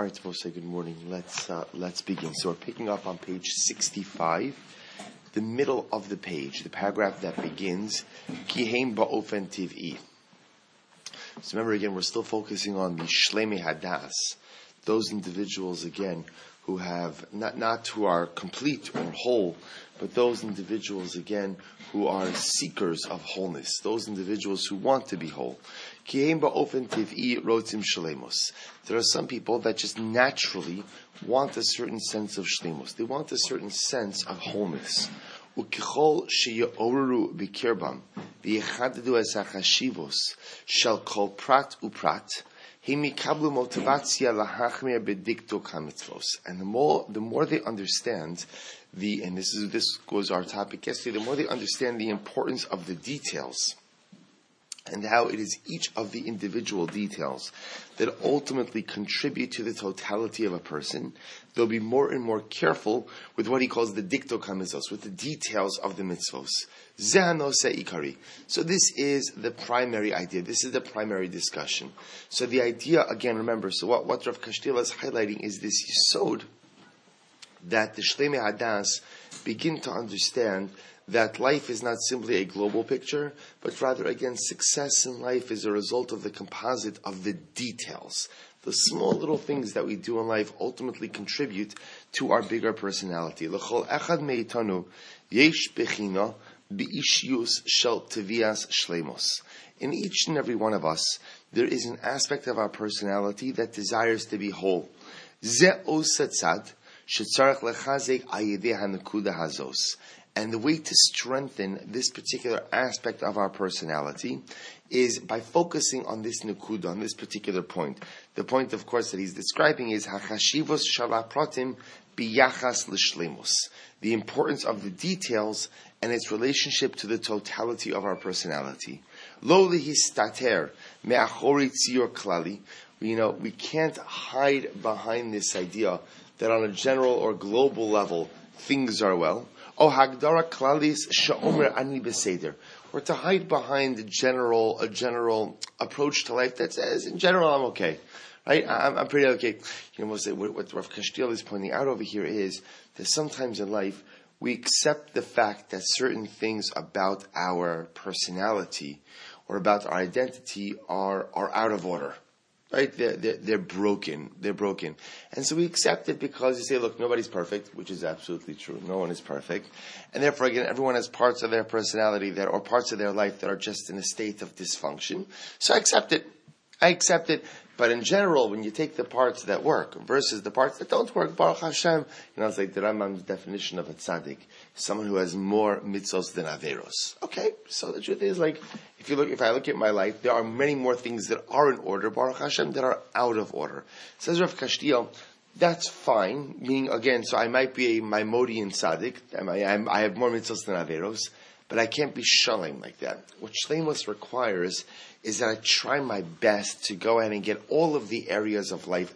All right, Moshe, good morning. Let's begin. So we're picking up on page 65, the middle of the page, the paragraph that begins, Kiheim ba'ofen tiv'i. So remember again, we're still focusing on the Shleimei Hadas, those individuals again who have, not who are complete or whole, but those individuals again who are seekers of wholeness, those individuals who want to be whole. There are some people that just naturally want a certain sense of shleimus. They want a certain sense of wholeness. Shall call prat uprat. And the more they understand and this was our topic yesterday, the more they understand the importance of the details and how it is each of the individual details that ultimately contribute to the totality of a person, they'll be more and more careful with what he calls the diktok hamitzvos, with the details of the mitzvos. Zehanose ikari. So this is the primary idea. This is the primary discussion. So the idea, again, remember, so what Rav Kashtila is highlighting is this yesod that the Shleimei Hadas begin to understand that life is not simply a global picture, but rather, again, success in life is a result of the composite of the details. The small little things that we do in life ultimately contribute to our bigger personality. L'chol echad meitanu yesh bechina bi'ishius shel tevias shleimos. In each and every one of us, there is an aspect of our personality that desires to be whole. Ze osatzad shetzarech lechazek ayideh hanukuda hazos. And the way to strengthen this particular aspect of our personality is by focusing on this nukuda, on this particular point. The point, of course, that he's describing is hachashivos shalapratim biyachas l'shleimus, the importance of the details and its relationship to the totality of our personality. Lo lihistater me'achori tzior klali. We can't hide behind this idea that on a general or global level things are well. O hagdara klalis sha'omer ani beseder, or to hide behind a general approach to life that says, in general, I'm okay, right? I'm pretty okay. What Rav Kashtila is pointing out over here is that sometimes in life we accept the fact that certain things about our personality or about our identity are out of order. Right? They're broken. They're broken. And so we accept it because you say, look, nobody's perfect, which is absolutely true. No one is perfect. And therefore, again, everyone has parts of their personality or parts of their life that are just in a state of dysfunction. So I accept it. But in general, when you take the parts that work versus the parts that don't work, Baruch Hashem, it's like the Rambam's definition of a tzaddik, someone who has more mitzvos than averos. Okay, so the truth is, if I look at my life, there are many more things that are in order, Baruch Hashem, that are out of order. Says Rav Kashtila, that's fine, meaning again, so I might be a Maimonian tzaddik, I have more mitzvos than averos, but I can't be shalom like that. What shleimus requires is that I try my best to go ahead and get all of the areas of life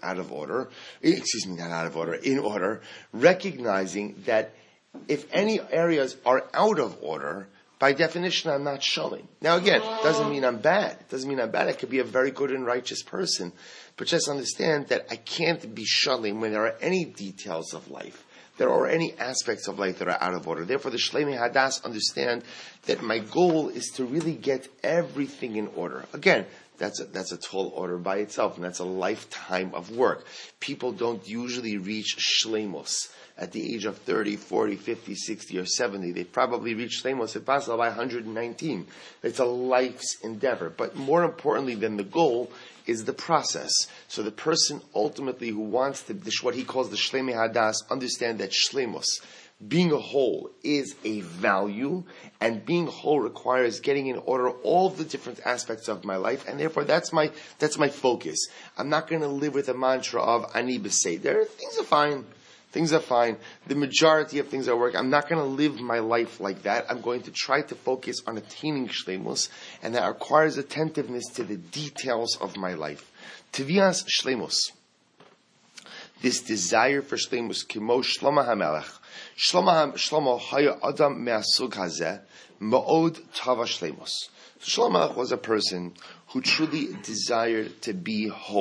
in order, recognizing that if any areas are out of order, by definition, I'm not shalom. Now again, it doesn't mean I'm bad. I could be a very good and righteous person. But just understand that I can't be shalom when there are any details of life. There are any aspects of life that are out of order. Therefore, the Shleimei Hadas understand that my goal is to really get everything in order. Again, that's a tall order by itself, and that's a lifetime of work. People don't usually reach Shleimus at the age of 30, 40, 50, 60, or 70. They probably reach Shleimus at Basel by 119. It's a life's endeavor. But more importantly than the goal is the process. So the person ultimately who wants to, what he calls the Shleimei Hadas, understand that Shleimus, being a whole, is a value, and being whole requires getting in order all the different aspects of my life, and therefore that's my focus. I'm not going to live with a mantra of ani beseder. Things are fine. The majority of things are working. I'm not going to live my life like that. I'm going to try to focus on attaining shleimus, and that requires attentiveness to the details of my life. Tevias shleimus. This desire for shleimus, kimo Shlomo HaMelech. Shlomo haya adam me'asug hazeh, ma'od tava shleimus. Shlomo was a person who truly desired to be whole.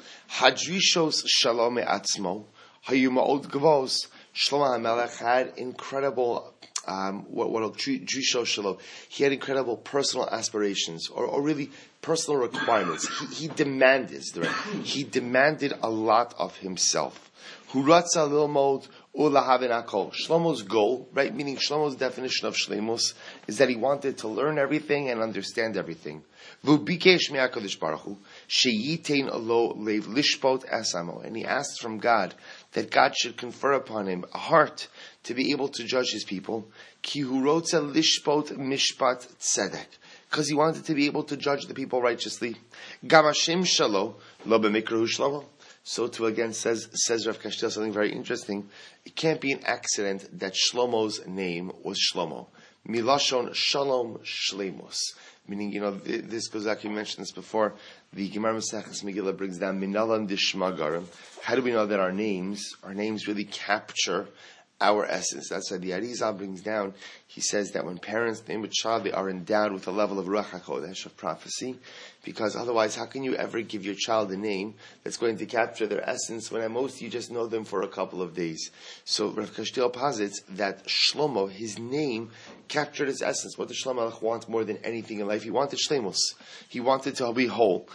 Hadrishos shalom atzmo hayu ma'od gavos. Shlomo HaMelech had incredible, drishos shalom. He had incredible personal aspirations, or really personal requirements. He demanded a lot of himself. Huratza lilmod ulahavin hakol. Shlomo's goal, right, meaning Shlomo's definition of shleimus, is that he wanted to learn everything and understand everything. V'bikesh me'HaKadosh Baruch Hu sheyitein lo leiv lishpot esamo, and he asked from God that God should confer upon him a heart to be able to judge his people. Ki hu rotza lishpot mishpat tzedek, because he wanted to be able to judge the people righteously. Gam Hashem shalo lo b'mikrahu Shlomo. So too again says Rav Kashtil something very interesting. It can't be an accident that Shlomo's name was Shlomo. Milashon Shalom Shleimus. Meaning, this goes back, you mentioned this before, the Gemara Maseches Megillah brings down Minalan Dishma Garim. How do we know that our names really capture our essence? That's why the Arizal brings down, he says that when parents name a child, they are endowed with a level of Ruach HaKodesh, of prophecy, because otherwise, how can you ever give your child a name that's going to capture their essence when at most you just know them for a couple of days? So Rav Kashtil posits that Shlomo, his name, captured his essence. What did Shlomo Melech want more than anything in life? He wanted shleimus. He wanted to be whole.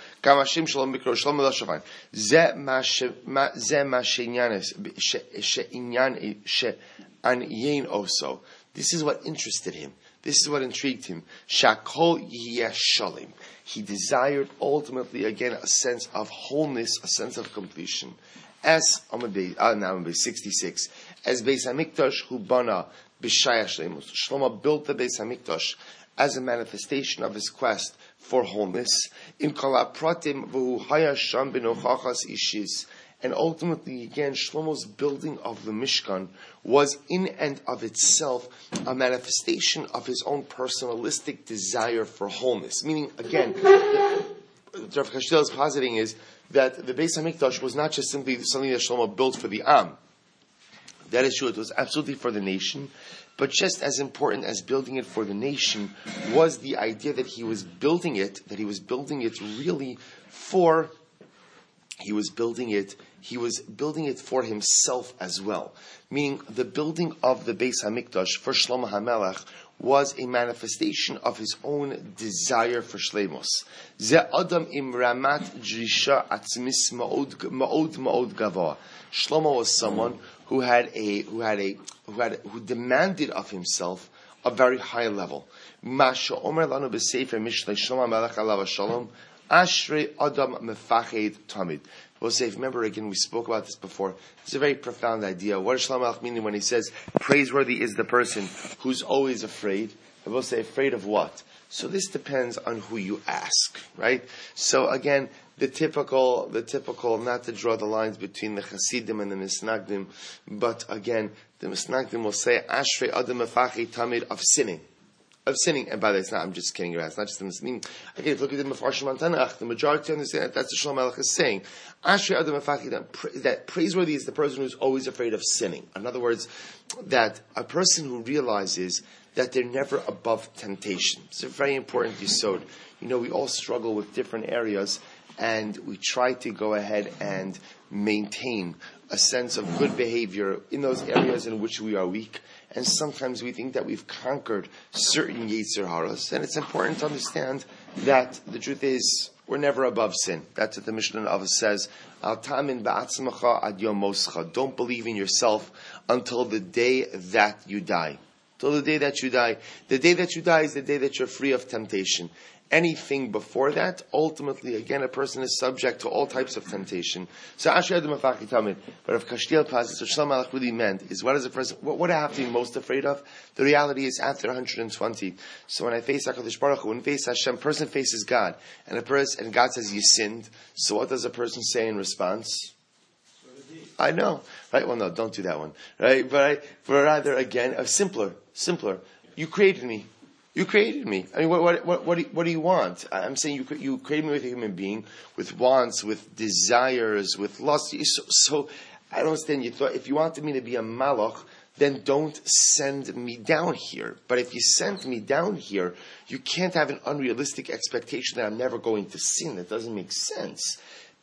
This is what interested him. This is what intrigued him. Shakol yeh shalim. He desired ultimately, again, a sense of wholeness, a sense of completion. As now 66, as Beis Hamikdash hu bana b'shaya shleimus. Shlomo built the Beis Hamikdash as a manifestation of his quest for wholeness. In kol hapratim v'hu haya sham b'nochachas ishis. And ultimately, again, Shlomo's building of the Mishkan was in and of itself a manifestation of his own personalistic desire for wholeness. Meaning, again, what Rav Kashtil is positing is that the Beis HaMikdash was not just simply something that Shlomo built for the Am. That is true, it was absolutely for the nation. But just as important as building it for the nation was the idea that he was building it really for... He was building it for himself as well. Meaning, the building of the Beis HaMikdash for Shlomo HaMelech was a manifestation of his own desire for shleimus. Ze adam im ramat drisha atzmis ma'od gava. Shlomo was someone who demanded of himself a very high level. Masha omer lanu b'sefer mishlei Shlomo HaMelech alav shalom. Ashrei Adam Mefached Tamid. We'll say, remember again, we spoke about this before. It's a very profound idea. What does Shlomo Melech mean when he says, praiseworthy is the person who's always afraid? And we'll say, afraid of what? So this depends on who you ask, right? So again, the typical, not to draw the lines between the Hasidim and the Misnagdim, but again, the Misnagdim will say, Ashrei Adam Mefached Tamid, of sinning. And by the way, it's not, I'm just kidding around. It's not just in this meaning. Again, if you look at the Mefarshim Tanakh, the majority understand that that's what Shlomo Melech is saying. Ashrei Adam Mefached, that praiseworthy is the person who's always afraid of sinning. In other words, that a person who realizes that they're never above temptation. It's a very important yesod. We all struggle with different areas, and we try to go ahead and maintain a sense of good behavior in those areas in which we are weak. And sometimes we think that we've conquered certain Yetzer Haras. And it's important to understand that the truth is, we're never above sin. That's what the Mishnah of us says. Al tamin ba'atzmacha ad yom moscha. Don't believe in yourself until the day that you die. Till the day that you die. The day that you die is the day that you're free of temptation. Anything before that, ultimately, again, a person is subject to all types of temptation. So, Ashrei Adam Mefached Tamid. But if Kashtil passes, what Shlomo Melech really meant is, what is a person, what I have to be most afraid of? The reality is after 120. So when I face HaKadosh Baruch Hu, when I face Hashem, person faces God, and God says, you sinned. So what does a person say in response? I know. Right? Well, no, don't do that one. Right? But rather, again, simpler. You created me. You created me. I mean, what do you want? I'm saying you created me with a human being, with wants, with desires, with lust. So I don't understand. You thought if you wanted me to be a malach, then don't send me down here. But if you send me down here, you can't have an unrealistic expectation that I'm never going to sin. That doesn't make sense.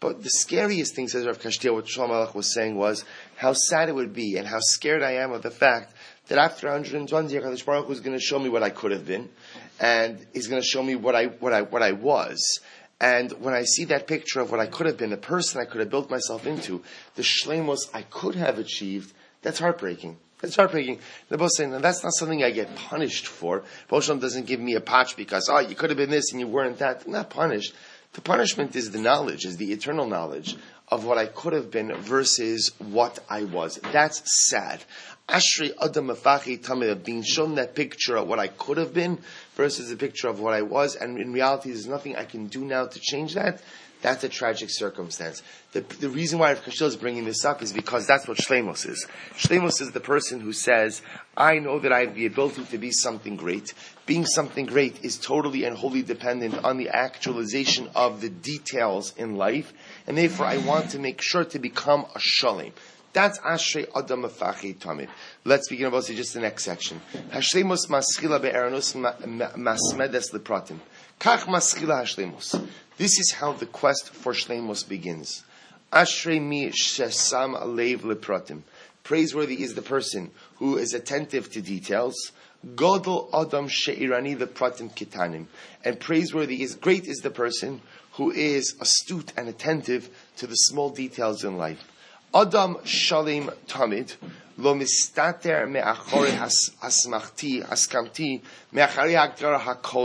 But the scariest thing, says Rav Kashtia, what Shlomo Melech was saying was how sad it would be and how scared I am of the fact that after 120 years, HaKadosh Baruch Hu is going to show me what I could have been, and He's going to show me what I was. And when I see that picture of what I could have been, the person I could have built myself into, the shleimus I could have achieved, that's heartbreaking. That's heartbreaking. The Rebbe is saying, that's not something I get punished for. Hashem doesn't give me a patch because, you could have been this and you weren't that. I'm not punished. The punishment is the knowledge, is the eternal knowledge of what I could have been versus what I was. That's sad. Ashrei Adam Mefachi Tamid, being shown that picture of what I could have been versus the picture of what I was, and in reality there's nothing I can do now to change that. That's a tragic circumstance. The reason why Rav Kashil is bringing this up is because that's what Shleimus is. Shleimus is the person who says, I know that I have the ability to be something great. Being something great is totally and wholly dependent on the actualization of the details in life, and therefore I want to make sure to become a Shalem. That's Ashrei Adam Mefachi Tamid. Let's begin about just the next section. Hashleimus maschila be'eranus masmedes lepratim. Kach maschila hashleimus. This is how the quest for shleimus begins. Ashrei mi shesam alev lepratim. Praiseworthy is the person who is attentive to details. Godol Adam she'irani lepratim kitanim. And great is the person who is astute and attentive to the small details in life. Adam shalim tamid lo mistater me'achore hasmachti haskamti me'achari hagdara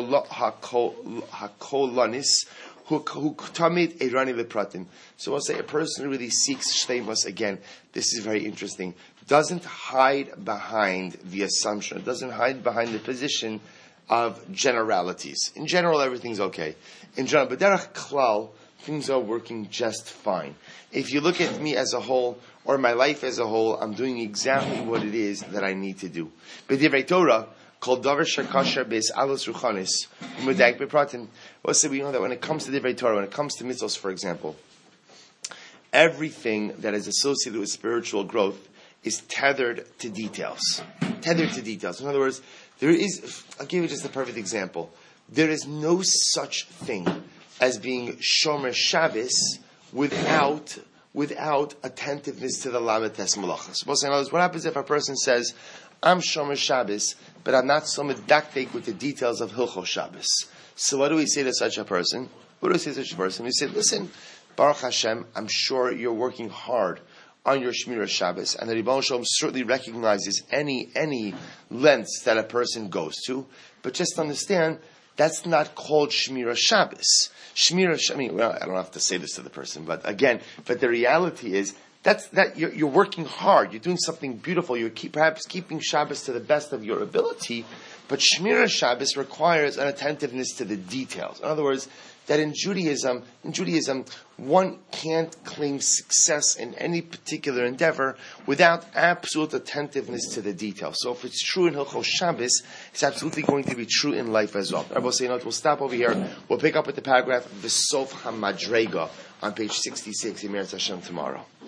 hakolanis who tamid erani lepratim. So I'll say a person who really seeks shleimus, again, this is very interesting, doesn't hide behind the assumption, doesn't hide behind the position of generalities. In general, everything's okay. In general, but derech klal, things are working just fine. If you look at me as a whole, or my life as a whole, I'm doing exactly what it is that I need to do. B'divrei Torah, called davar shakasher beis alos ruchanis, u'medag bepratim. Also, we know that when it comes to divrei Torah, when it comes to mitzvos, for example, everything that is associated with spiritual growth is tethered to details. Tethered to details. In other words, I'll give you just a perfect example. There is no such thing as being Shomer Shabbos without attentiveness to the Lamites Malachas. In other words, what happens if a person says, I'm Shomer Shabbos, but I'm not so medactic with the details of Hilchos Shabbos? So what do we say to such a person? What do we say to such a person? We say, listen, Baruch Hashem, I'm sure you're working hard on your Shmirah Shabbos, and the Rebbeinu Shalom certainly recognizes any lengths that a person goes to, but just understand, that's not called Shmirah Shabbos. I don't have to say this to the person, but the reality is that you're working hard. You're doing something beautiful. You're perhaps keeping Shabbos to the best of your ability, but Shmirah Shabbos requires an attentiveness to the details. In other words, that in Judaism, one can't claim success in any particular endeavor without absolute attentiveness to the details. So if it's true in Hilchos Shabbos, it's absolutely going to be true in life as well. I will say, we'll stop over here. We'll pick up with the paragraph V'sof HaMadrega on page 66 in Meretz Hashem tomorrow.